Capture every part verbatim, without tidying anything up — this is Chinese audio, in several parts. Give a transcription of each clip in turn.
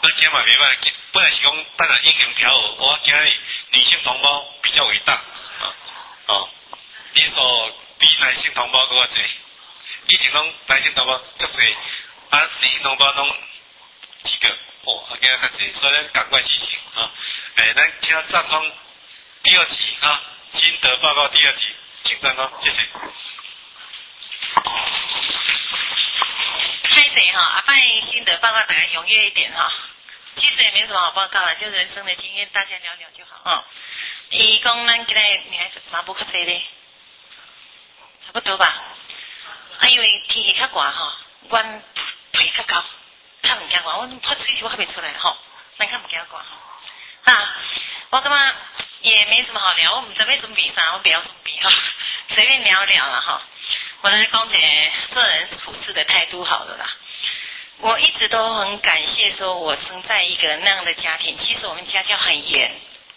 咱今嘛袂歹，本来是讲等下英雄跳舞，我今日女性同胞比较伟大，啊，哦，你所比男性同胞搁较济，以前拢男性同胞足济，啊，女性同胞拢几个，哦，啊，今日较济，所以咱赶快进行啊，诶，咱请上方第二题啊，心得报告第二题，请上方，谢谢。 拍谁哈？阿拜心得报告大家踊跃一点哈。其实也没什么好报告了，就人生的经验，大家聊聊就好啊。伊讲咱今日女孩子马步较济咧，差不多吧。啊，因为天气较寒吼，阮腿较高，较唔惊寒，我拍嘴我还没出来吼，咱较唔惊寒吼。啊，我感觉也没什么好聊，我们准备准备啥，我不要准备哈，随便聊聊了哈。我来讲解做人处事的态度好了啦。我一直都很感谢说我生在一个那样的家庭，其实我们家教很严。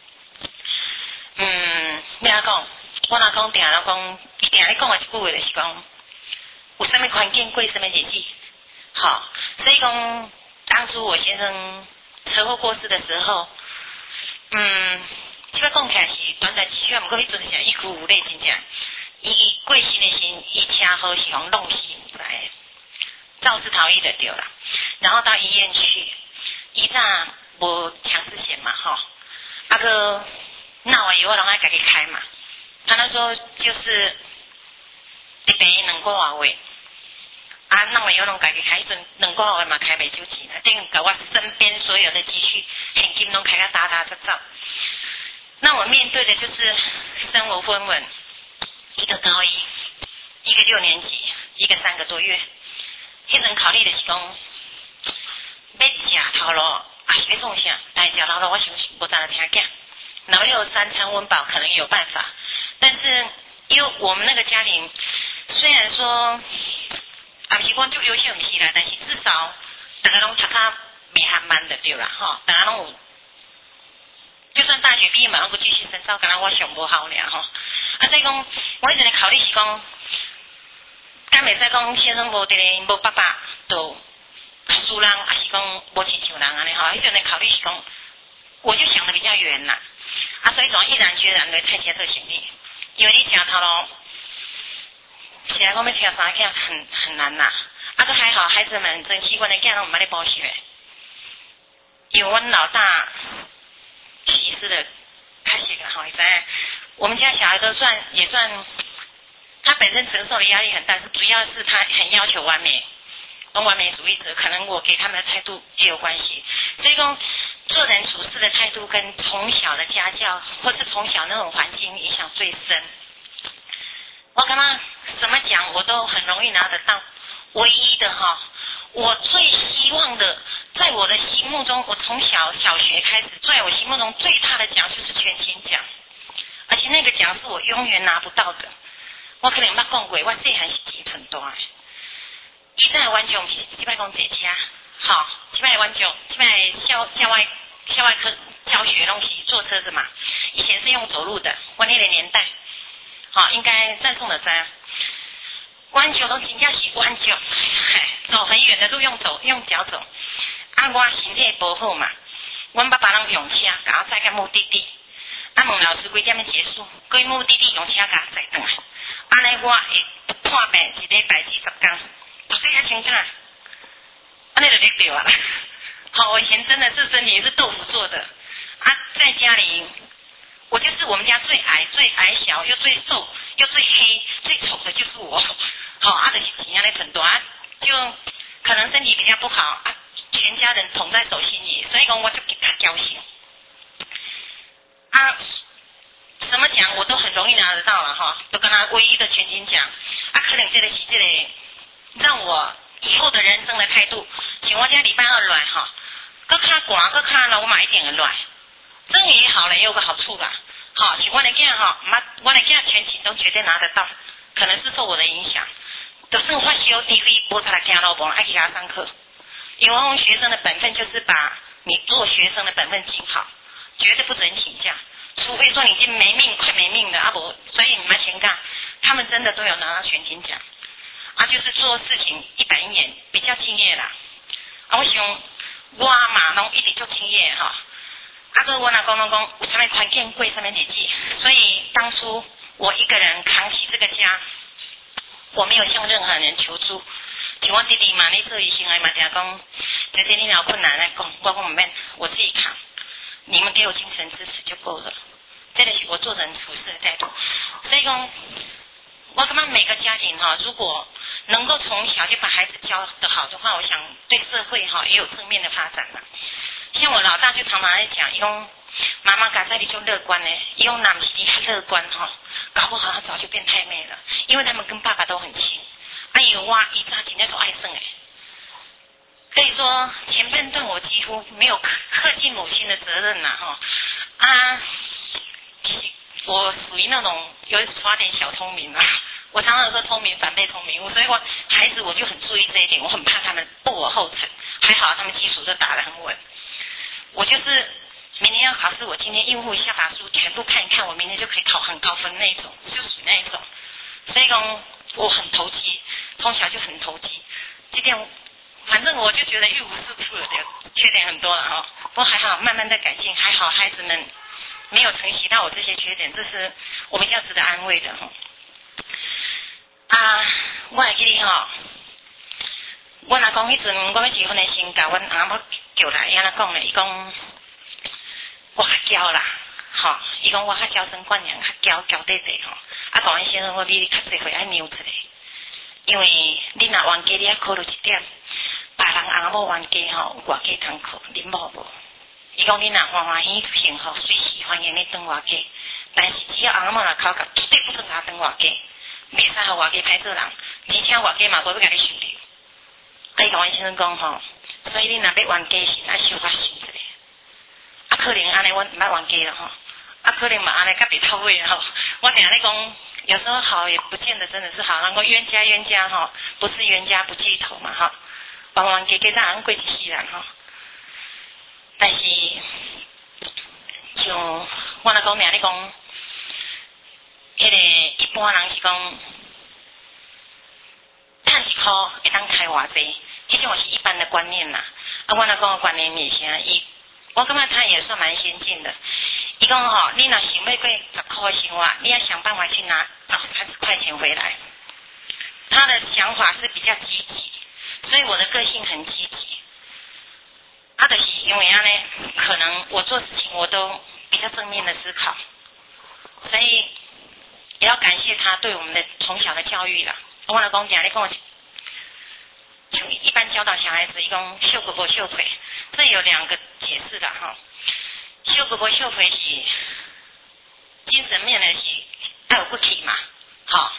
嗯，你阿讲，我若讲定了讲，一定咧讲的一句话就是讲，有什么环境过什么日子，好，所以讲当初我先生车祸过世的时候，嗯，这个讲起来是短短几句，不过迄阵是一哭无泪，真正。伊过世的时，伊车祸是互弄死来，肇事逃逸的对啦。然后到医院去，医生无强制险嘛吼，啊个闹完以后，让他家己开嘛。他那时候就是一病两个外位，啊闹完以后拢家己开，迄阵两个外位嘛开袂少钱，等于甲我身边所有的积蓄现金拢开个打打杂杂。那我面对的就是身无分文。一个高一，一个六年级，一个三个多月。迄阵考虑的是讲，要食头路，还是要创啥？但是食头路我想无当然听讲，哪有三餐温饱可能有办法？但是因为我们那个家庭，虽然说也是讲就优秀唔是啦，但是至少大家拢读较未含慢的对啦，吼，大家拢有，就算大学毕业嘛，拢个继续深造，敢若我上无好了吼。啊，所以讲，我一直咧考虑是讲，敢袂使讲先生无伫咧，无爸爸就输人，还是讲无亲像人安尼吼？一直咧考虑是讲，我就想得比较远啦。啊，所以讲毅然决然的拆迁这个行李，因为你吃头路，现在讲要请三囝很很难呐。啊，都还好，孩子们珍惜阮的囝拢唔捌咧补习诶，因为阮老大去世的较细个吼，会知影。我们家小孩都算也算，他本身承受的压力很大，是主要是他很要求完美，跟完美主义者，可能我给他们的态度也有关系。所以说，做人处事的态度跟从小的家教，或是从小那种环境影响最深。我刚刚怎么讲，我都很容易拿得到。唯一的哈，我最希望的，在我的心目中，我从小小学开始，在我心目中最大的奖就是全勤奖。而且那个奖是我永远拿不到的，我可能捌讲过，我细汉是几寸大的。伊在的员种是即摆讲坐车，吼，即摆的员种，即摆校校外校外科教学拢是坐车子嘛，以前是用走路的，我那个年代，好，应该赞颂的赞。员种都真正是员种，走很远的路用走用脚走，啊，我身体无好嘛，阮爸爸拢用车，甲我载到目的地。啊，问老师几点要结束？过目的地用车甲我载转来。安尼我会判病一礼拜至十天，读这较清楚。安尼就对对啊。好，我以前真的是身体是豆腐做的。啊，在家里，我就是我们家最矮、最矮小又最瘦又最黑、最丑的就是我。好，啊，就是怎样的很多啊，就可能身体比较不好啊，全家人捧在手心里，所以讲我就给他交心。啊，什么奖我都很容易拿得到了哈，都跟他唯一的全勤奖。啊，可能这个是这个让我以后的人生的态度，像我家礼拜二来哈，搁较寒，搁较老马一点的来，这样也好了，也有个好处啦。好，像我的囝哈，妈，我的囝全勤都绝对拿得到，可能是受我的影响。就算发烧低飞，无他来听老婆，爱给他上课。因为我们学生的本分就是把你做学生的本分尽好。绝对不准请假，除非说你已经没命快没命的啊不，所以你们请假，他们真的都有拿到全勤奖，啊就是做事情一板一眼，比较敬业啦。啊我想我嘛拢一直足亲热吼。啊，个我阿公拢讲有啥物环境过啥物日子，所以当初我一个人扛起这个家，我没有向任何人求助。像我弟弟嘛，你做医生的嘛，定讲，姐姐你有困难来讲，我讲唔免，我自己扛，你们给我精神支持就够了。这个是我做人处事的态度。所以讲，我感觉每个家庭哈，如果能够从小就把孩子教得好的话，我想对社会哈也有正面的发展嘛。像我老大就常常在讲，伊讲妈妈家在里就乐观呢，伊讲男是他乐观哈，搞不好他早就变太妹了，因为他们跟爸爸都很亲。哎呦哇，一家庭那种爱生哎，可以说前半段我几乎没有克尽母亲的责任呐哈啊，我属于那种有耍点小聪明啊。我常常说聪明反被聪明误，所以我孩子我就很注意这一点，我很怕他们步我后尘。还好他们基础都打得很稳。我就是明年要考试，我今天应付一下把书全部看一看，我明天就可以考很高分那一种，就属于那一种。所以讲我很投机，从小就很投机。这点反正我就觉得一无是处的缺点很多了哈，不过还好慢慢在改进，还好孩子们没有承袭到我这些缺点，这是我比较值得安慰的哈。啊，我会记得吼，我阿公迄阵我要结婚的时候，甲阮阿母叫来，安怎讲咧？伊讲我较娇啦，吼，伊讲我较娇生惯养，较娇娇弟弟吼。啊，讲阮先生，我你较侪会爱扭一下，因为你若冤家，你要考虑一点，别人阿母冤家吼，有偌家通考，恁某无。伊讲你若欢欢喜幸福，随时欢迎你转偌家，但是只要阿母若考到，绝对不准他转偌家。袂使互外家歹做人，而且外家嘛无要甲你受着。啊，伊甲阮先生讲吼，所以你若要冤家时，爱小可想一下。啊，可能安尼阮毋捌冤家了吼，啊，可能嘛安尼较袂到位吼。我定咧讲，有时候好也不见得真的是好，人讲冤家冤家吼，不是冤家不聚头嘛吼，冤冤家家咱人过一世人吼。但是像我若讲命咧讲。迄个一般人是讲，赚一箍会当开偌济，迄种是一般的观念啦。啊，我若讲的观念是啥？伊，我感觉他也算蛮先进的。伊讲吼，你若想要过十块的生活，你要想办法去拿找三十块钱回来。他的想法是比较积极，所以我的个性很积极。啊，就是因为安尼，可能我做事情我都比较正面的思考，所以。也要感谢他对我们的从小的教育啦。我老公讲，你跟我就一般教导小孩子，一共秀胳膊秀腿，这有两个解释的哈。秀胳膊秀腿是精神面的是爱有骨气嘛，好，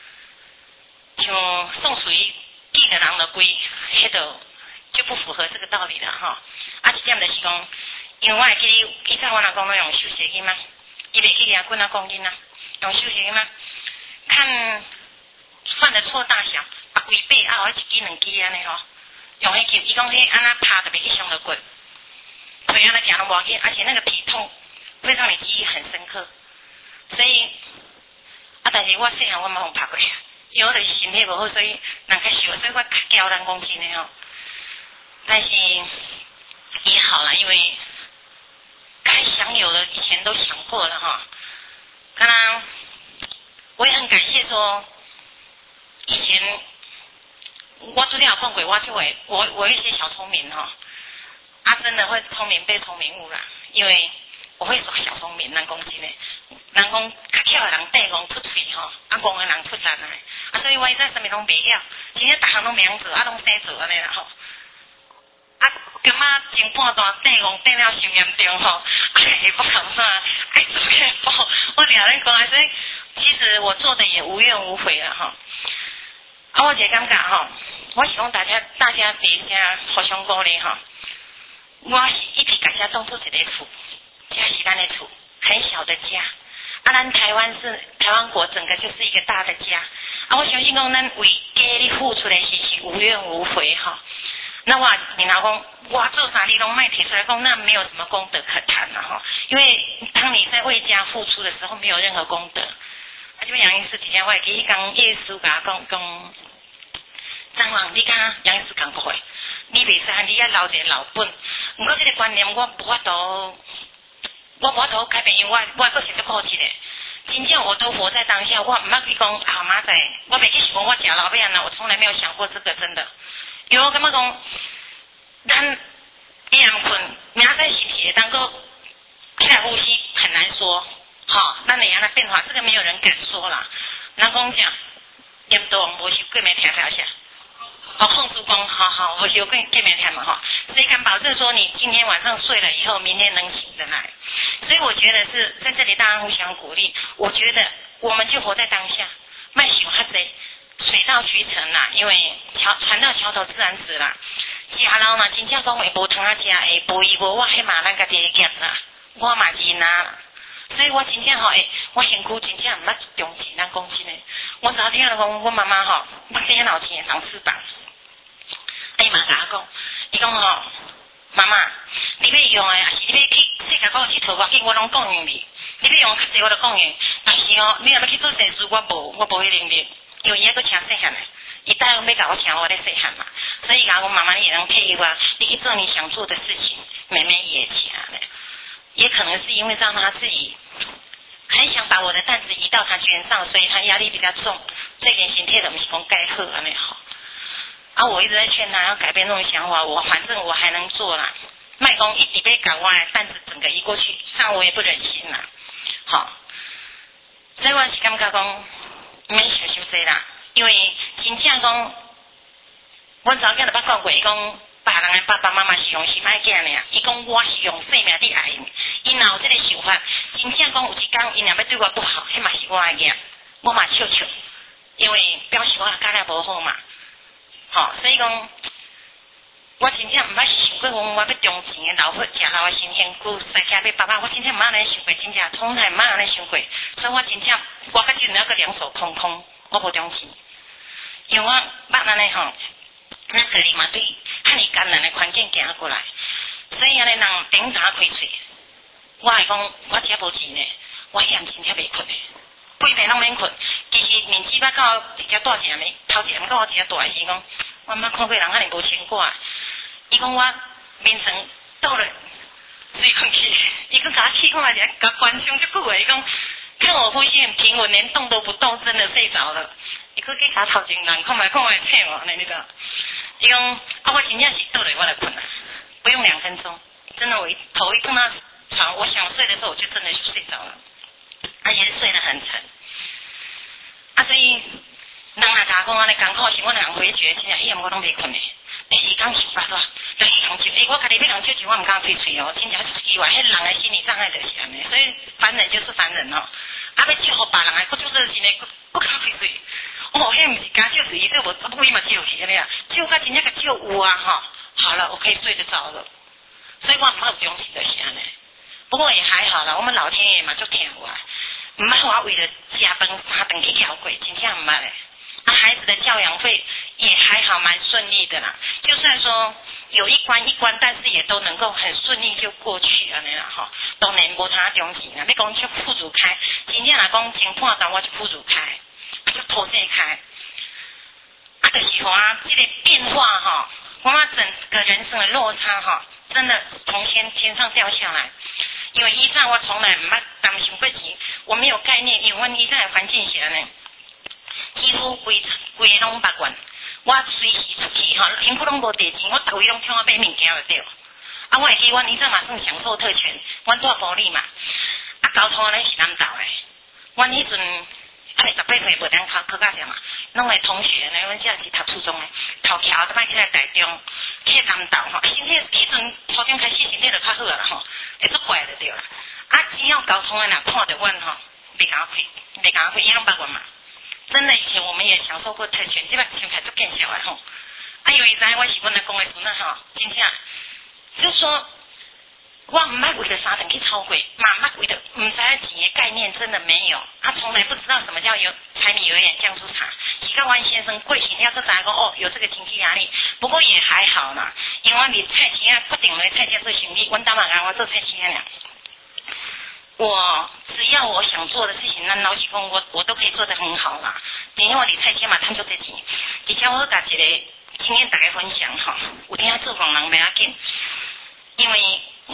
像宋楚瑜记个人的龟，迄度就不符合这个道理了哈。啊，一点就是讲，因为我会记得以前我老公都用手写机嘛，伊袂去掠棍啊讲囡仔。用手写嘛，看犯的错大小，把规背啊，我一支两支安尼吼，用迄球，伊讲迄安那拍特别去伤到骨，所以安那行都无要紧，而且那个体痛会让你记忆很深刻。所以啊，但是我细汉我冇拍过，因为我就是身体无好，所以人较瘦，所以我较娇人讲真的吼。但是也好啦，因为该享有的以前都想过了哈。当然，我也很感谢说，以前我昨天有讲过，我就会我我有一些小聪明哈，啊真的会聪明被聪明误啦，因为我会耍小聪明，人讲真的，人讲较巧的人缀戆出嘴吼，啊戆的人出力来，啊所以我以前啥物拢袂晓，真正逐项拢袂晓做，啊拢生做安尼啦吼，啊今仔前半段缀戆缀了伤严重吼，啊下半段爱做下补。我俩人讲来，所以其实我做的也无怨无悔了哈。啊，我也感觉哈，我希望大家大家第一下互相鼓励哈。我是一直感谢种出一个厝，这是咱的厝，很小的家。啊，咱台湾是台湾国整个就是一个大的家。啊，我相信讲咱为家里付出的是是无怨无悔哈。那我你老公，我做啥你拢卖提出来讲，那没有什么功德可谈了哈。因为当你在为家付出的时候，没有任何功德。啊，这边杨医师底下我记迄讲耶稣甲讲讲，张王你甲杨医师讲过，你袂使，你要留一个老本， 毋过这个观念我无法度，我无法度改变，因为我我阁是足固执的。真正我都活在当下，我毋捌去讲后妈仔，我袂去想我食老要安怎，我从来没有想过这个，真的。因为我感觉讲，咱夜暗困，明仔是不是会当个起来呼吸很难说，哈，咱会安怎变化，这个没有人敢说啦。人讲啥，严重无受过暝听下下。哦，控制功，好好，我有跟见面谈嘛哈，谁敢保证说你今天晚上睡了以后，明天能醒得来？所以我觉得是在这里大家互相鼓励。我觉得我们就活在当下，卖想哈贼，水到渠成啦。因为桥船到桥头自然直啦。食老嘛，真正讲会无通啊食，会无伊无我迄嘛咱家己会减啦，我嘛是拿。所以我真正吼，诶，我身躯真正毋捌重视，咱讲真诶。我昨天讲，我妈妈吼，我生老天长翅膀。伊嘛甲我讲，伊讲吼，妈妈，你要用诶，还是你要去世界各地佚佗，我紧我拢供应你。你要用较济我就供应，但是哦，你若要去做善事，我无，我无迄能力，因为伊还佫请细汉诶，伊带要甲我请我咧细汉嘛，所以甲我妈妈你也能配合我，你去做你想做的事情，妹妹也请咧，也可能是因为让他自己很想把我的担子移到他肩上，所以他压力比较重，这点身体都毋是讲该好安尼好。啊，我一直在劝他要改变这种想法，我反正我还能做啦，卖讲一直被赶我的担子整个移过去，上我也不忍心啦，好，所以我是感觉讲免想伤济啦，因为真正讲，阮查某囝就捌讲过，伊讲别人的爸爸妈妈是用心爱囝尔，伊讲我是用生命伫爱因，因若有这个想法，真正讲有一天因若要对我不好，迄嘛是我的囝，我嘛笑笑，因为表示我家境无好嘛。吼、哦，所以讲，我真正毋捌想过，我我要中钱的老伙食老的新鲜骨，塞起要爸爸，我真正毋捌安尼想过，真正从来毋捌安尼想过，所以我真正我甲今日个两手空空，我无中钱，因为我捌安尼吼，咱个人嘛对遐尼艰难的环境行过来，所以安尼人顶早开喙，我会讲我遮无钱呢，我嫌真正袂困的，规暝拢免困。其实面子捌到直接大件的，头一下甲我直接大的是讲，我毋捌看过人遐尼无牵挂。伊讲我眠床倒了睡困去，伊佫甲我气看下，甲关伤足久的，伊讲看我呼吸很平稳，连动都不动，真的睡着了。伊佫去甲头前人看卖看卖醒我，安尼个。伊讲啊，我真正是倒了我来困了，不用两分钟，真的我一头一碰到床，我想睡的时候我就真的就睡着了，而且是睡得很沉。啊，所以人若甲我讲安尼艰苦时，我人回绝，真正以后我拢袂困的。第二天想法咯，就去人招，诶，我家己要人招招，我毋敢开喙哦，真正奇怪，迄人的心理障碍就是安尼，所以凡人就是凡人哦。啊，要招互别人的，佫做这事呢，佫佫敢开喙。哦，迄毋是假招，是伊这无尾嘛招去安尼啊，招甲真正个招有啊吼。好了，我可以睡得着了。所以我毋捌有中气就是安尼。不过也还好啦，我们老天爷嘛就疼我。唔捌我为了食饭三顿去挑过，真正唔捌嘞。啊，孩子的教养费也还好，蛮顺利的啦。就算说有一关一关，但是也都能够很顺利就过去了啦吼。当然无他中钱啦，你讲去铺主开，真正来讲前半段我就铺主开，就拖这开。啊，就是说啊，这个变化哈，我们整个人生的落差哈，真的从天天上掉下来。因为以前我从来唔捌担心过钱，我没有概念，因为阮以前的环境是安尼，几乎规规个拢八万，我随时出去吼，身躯拢无地钱，我逐位拢听我买物件就对。啊，我会记阮以前嘛算享受特权，阮住埔里嘛，啊交通安尼是南投的，阮迄阵啊十八岁无当考考到啥嘛，拢会同学呢，阮遮是读初中的，头桥就摆起来台中，去南投吼，身体迄阵初中开始身体就较好啦吼。会足怪就对啦，啊，只要交通的人看到阮吼，袂甲我开，袂甲我开，伊拢八万嘛。真的以前我们也享受过特权，即摆心态足见小的吼。啊，因为知我是阮的讲的孙仔吼，真正就是说，我毋捌为了三顿去超过，嘛毋捌为了毋知钱的概念真的没有，啊，从来不知道什么叫有柴米油盐酱醋茶。是到阮先生过身了，才知影讲哦，有这个经济压力。不过也还好啦，因为阮伫菜市啊，不定咧菜市做生意，阮大妈讲我做菜市啊俩。我只要我想做的事情，咱老实讲，我我都可以做得很好啦。因为我伫菜市嘛赚足多钱，而且我甲一个经验大家分享吼，有听做工人袂要紧，因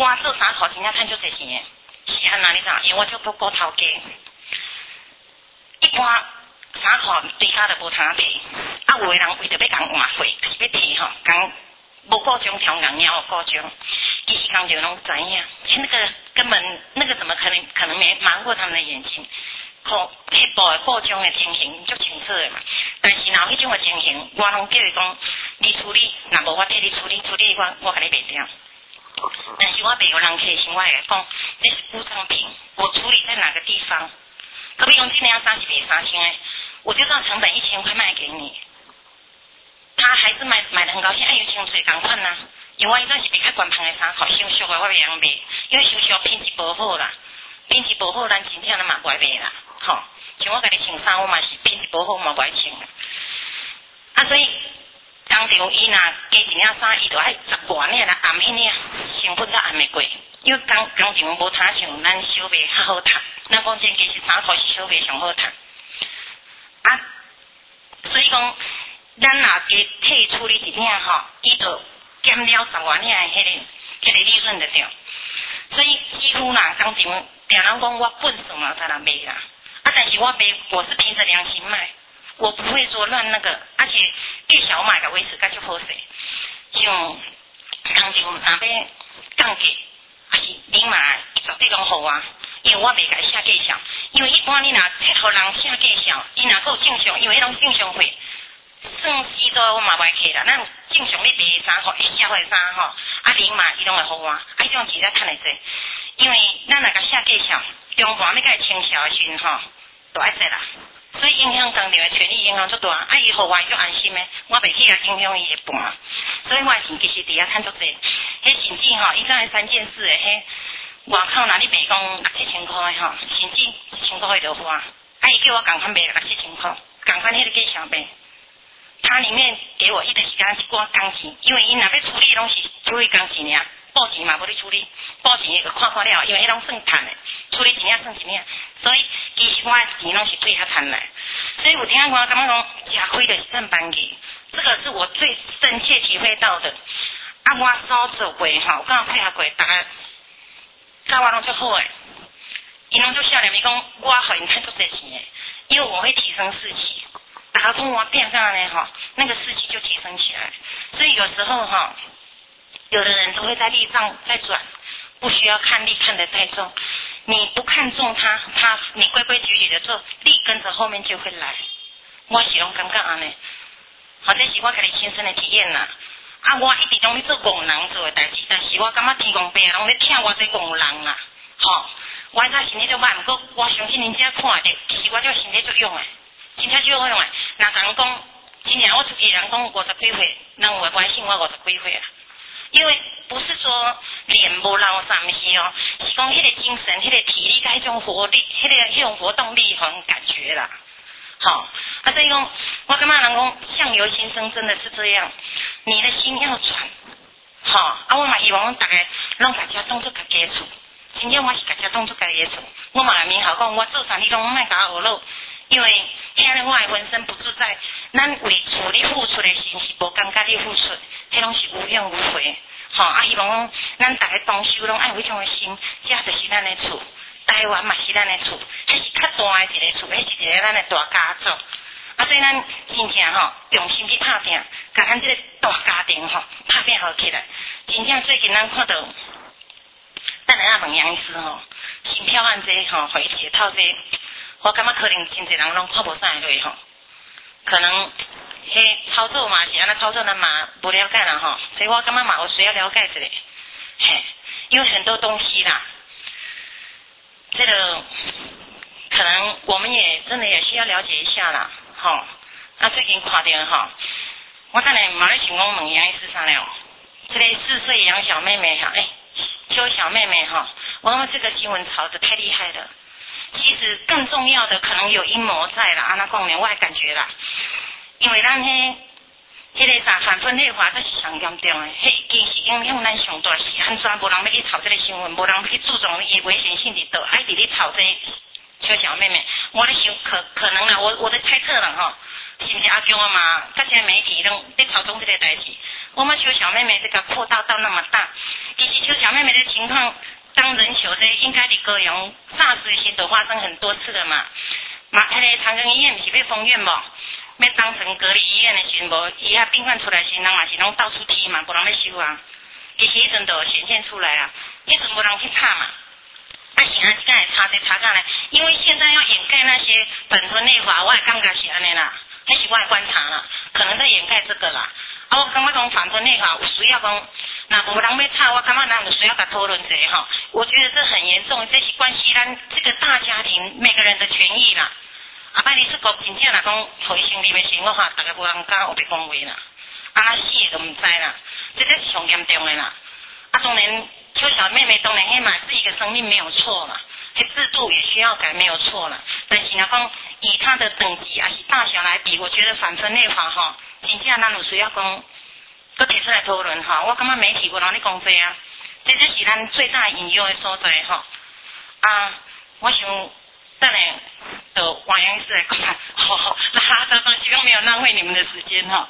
我做衫裤真正赚足侪钱诶，是安那你知？因为我做骨头家，一般衫裤对家就无通摕，啊有诶人为着要共换货，是要摕吼，共无够钟调硬了够钟，其实工就拢知影，其那个根本那个怎么可能可能没瞒过他们的眼睛？可迄部诶各种诶情形足清楚诶嘛，但是若迄种诶情形，我拢叫伊讲你处理，若无我替你处理，处理我我甲你卖掉。但是我袂有人客气，我会讲这是故障品，我处理在哪个地方？可比讲这样衫是卖三千诶，我就照成本一千块卖给你。他还是买买得很高兴，哎有清水共款呐，因为我迄阵是比较官方诶衫裤，收俗诶我袂晓卖，因为收俗品质无好啦，品质无好咱真正咱嘛袂卖啦，吼，像我甲你穿衫，我嘛是品质无好嘛袂穿啦，啊所以工厂伊若加一领衫，伊就爱十外领啦，暗迄领成本才暗袂过，因为工工厂无通像咱小卖较好读，咱讲真其实衫裤是小卖上好读，啊所以讲。咱若加替处理一领吼，伊就减了十外领诶迄个迄个利润就对。所以几乎啦，工厂定人讲我本事嘛在那卖啦，啊，但是我卖我是凭着良心卖，我不会说乱那个，而且越小买的维持较就好势。像工厂若要降价，还是你嘛绝对拢好啊，因为我袂甲伊写价小，因为一般你若互人写价小，伊若够正常，因为迄种正常货。算死都我嘛袂客啦，咱正常你卖衫吼，伊写货衫吼，啊零嘛伊拢会互我，啊迄种钱才趁会济，因为咱若甲写价少，中盘要甲伊清销诶时阵吼，就爱济啦，所以影响工厂诶权利影响足大，啊伊互我伊就安心诶，我袂去啊影响伊诶盘，所以我是其实伫遐趁足济，迄甚至吼，伊敢会三件事诶，迄外口若你卖讲六七千块诶吼，甚至一千块就花，啊伊叫我共款卖六七千块，共款迄个价上卖。他里面给我一段时间是挂钢琴，因为伊若要处理东西，处理钢琴尔，报钱嘛无你处理，报钱伊个看看了，因为迄拢算赚诶，处理一领算一领，所以其实我诶钱拢是对遐赚来，所以有听我感觉讲吃亏的是正班去，这个是我最深切体会到的。啊，我所做过吼，我刚配合过，大家甲我拢足好诶，伊拢足少年，伊讲我互因趁足侪钱诶，因为我会提升士气。打个通我变上来哈，那个士气就提升起来。所以有时候哈，有的人都会在力上在转，不需要看力看得太重。你不看重他，他你规规矩矩的做，力跟着后面就会来。我是拢感觉安尼，好，这是我家己亲身的体验啦。啊，我一直拢咧做工人做的代志，但是我感觉天公伯拢咧听我这工人啦，吼，我早身体就歹，不过我相信人家看着，其实我这身体作用诶。真正就好用诶，若人讲，今年我出去人讲五十几岁，人有关心我五十几岁啦。因为不是说脸无老啥物事哦，是讲迄个精神、迄个体力、迄种活力、迄个迄种活动力，很感觉啦。好，啊，所以讲，我感觉人讲相由心生，真的是这样。你的心要转，好，啊，我嘛希望大家拢大家当作家己厝，真正我是大家当作家己厝，我嘛来明好讲，我做啥你拢莫甲我学咯。因为听了我的浑身不自在，咱为处理付出的心是无感觉你付出，迄拢是无用无回。吼、哦，啊，希望讲咱大家同修拢爱有迄种的心，这就是咱的厝。台湾嘛是咱的厝，迄是较大的一个厝，迄是一个咱的大家族。啊，所以咱真正吼用心去打拼，甲咱这个大家庭吼打拼好起来。真正最近咱看到，咱来问杨医师吼，心跳案这吼，互伊解套这。我感觉可能真侪人拢看无上来落吼，可能迄操作嘛是安尼操作，咱嘛不了解啦吼，所以我感觉嘛有需要了解一下，嘿，因为很多东西啦，这个可能我们也真的也需要了解一下啦，吼。那最近看到吼，我等下马来想讲问杨医师啥了，这个四岁养小妹妹哈，哎，救小妹妹哈，我感觉这个新闻炒得太厉害了。其实更重要的可能有阴谋在啦，安那讲呢，我也感觉啦，因为咱迄迄个啥反分类化，这是上严重的，迄其实影响咱上大是安怎无人要去炒这个新闻，无人要去注重伊危险性伫倒，爱伫咧炒这小小妹妹，我咧想可可能啦，我我的猜测啦吼，是毋是阿姜啊嘛？这些媒体拢在炒作这个代志，我们小小妹妹这个扩大到那么大，其实小小小妹妹的情况，当人球的应该伫高雄诈死的时都发生很多次了嘛。嘛，迄个长庚医院是要封院无？要当成隔离医院的时，无伊遐病患出来时，人嘛是拢到处踢嘛，无人要收啊。其实迄阵就显现出来啊，迄阵无人去查嘛。啊，现在即个查这查干呢？因为现在要掩盖那些本村内法，我也感觉是安尼啦，迄是我的观察啦，可能在掩盖这个啦。啊，我感觉讲反村内法有需要讲，那无人要查，我感觉咱有需要甲讨论一下吼。我觉得这很严重，这是关系咱这个大家庭每个人的权益啦。啊，摆你出国真正若讲互伊生理的生活哈，大家无人敢有别讲话啦，啊，那死的都唔知啦，这才是上严重的啦。啊，当然，邱小妹妹当然迄嘛是一个生命没有错啦，这制度也需要改没有错啦。但是若讲以他的等级还是大小来比，我觉得反分类法哈，真正咱有需要讲，搁提出来讨论哈。我感觉媒体无人咧讲这啊，这就是咱最大隐忧的所在哈。啊，我想。当然，的王阳医师来看，好好，那哈早上希望没有浪费你们的时间哈。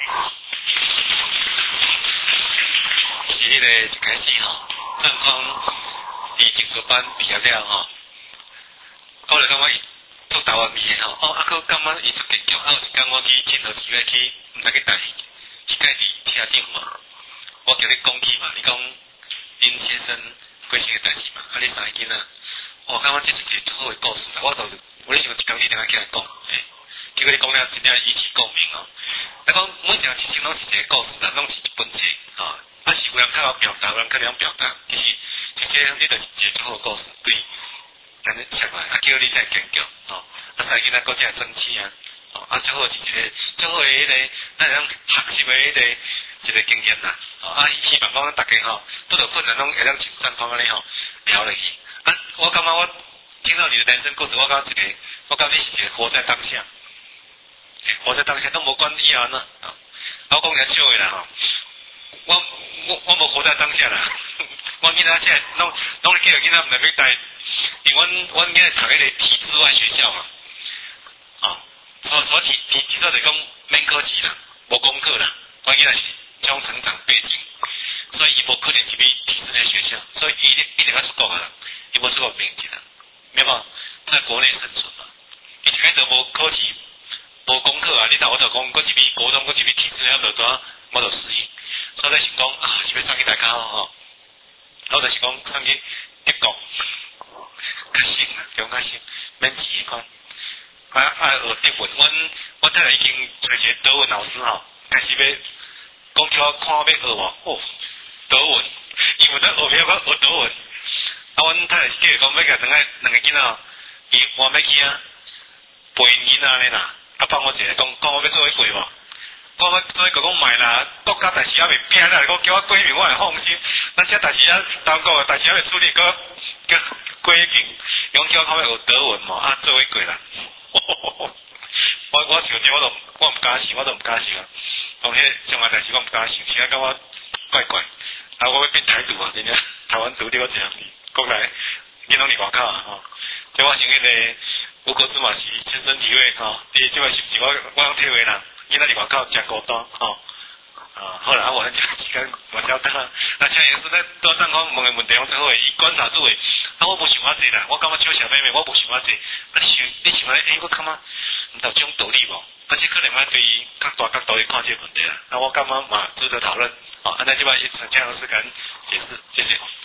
是迄个一开始吼，正方伫技术班毕业了吼，我就感觉伊做台湾味的吼，哦，啊，佮感觉伊做结局，啊，有一天我去金河寺去，毋知去台，去介伫车顶嘛，我叫你讲起嘛，你讲林先生过身的代志嘛，啊，你三个囡仔。我感觉这是一个好的故事啦，我就我咧想一工你定下起来讲，诶，结果你讲了真正引起共鸣哦。咱讲每件事情拢是一个故事啦，拢是一本册吼，啊是有人较好表达，有人较难表达，其实这些你就是一个好的故事，对，咱咧写来，啊叫你再坚强吼，啊使囡仔搁再生气啊，哦啊最好是一个最好的迄个咱种学习的迄个一个经验啦，啊希望讲大家吼拄到困难拢会当像上方安尼吼聊落去。啊，我感觉我听到你的人生故事，我感觉一个，我感觉你是一个活在当下，活在当下都无管以后呢。啊，我讲遐少的啦吼，我我我无活在当下啦，我囡仔现在拢拢咧叫囡仔毋来要带，因为阮阮囡仔读迄个体制外学校嘛，啊，所所体体体制就讲免考试啦，无功课啦，我囡仔是这种成长背景，所以伊无可能去体制内学校，所以伊一定要出国啊。伊无出国名字啦，明白？在国内生存嘛，伊一开始无考试，无功课啊！你睇我就讲，嗰一笔高中，嗰一笔体制，我就怎，我就适应。所以我就想讲啊，是要送去大家吼，我就是讲送去德国，较省啦，讲较省，免钱款。啊啊，学德文，阮我等下已经找一个德文老师吼，开始要讲叫我看要学无？哦，德文，因为咱学要学德文。啊，阮太太叫伊讲要甲两个两个囡仔，伊换要去啊，陪囡仔咧啦。啊，帮我一个讲，讲我要做伙陪无？讲我做伙讲讲卖啦，国家代志还未拼啦，讲叫我过面我会放心。咱遮代志啊，中国诶代志还未处理，搁搁过面，讲叫我看要学德文嘛，啊，做伙过啦。我我想着我都我毋敢想，我都毋敢想啊。讲迄上海代志我毋敢想，想感觉怪怪。啊，我要变台独啊，真正台湾独立我这样。国内囡拢伫外口啊吼，所以我想迄个吴国芝嘛是亲身体会吼，第即摆是毋是我我用体会啦，囡仔伫外口真孤单吼，啊好啦，啊我咱这时间我晓得啦，那像也是在做上方问的问题，我最好伊观察住诶，啊我无想遐济啦，我感觉像小妹妹我无想遐济，啊你想你想咧，诶我感觉毋知有这种道理无？而且可能要对于较大角度去看这个问题啦，那我感觉嘛值得讨论，好，啊那即摆一场这样的事感解释，谢谢。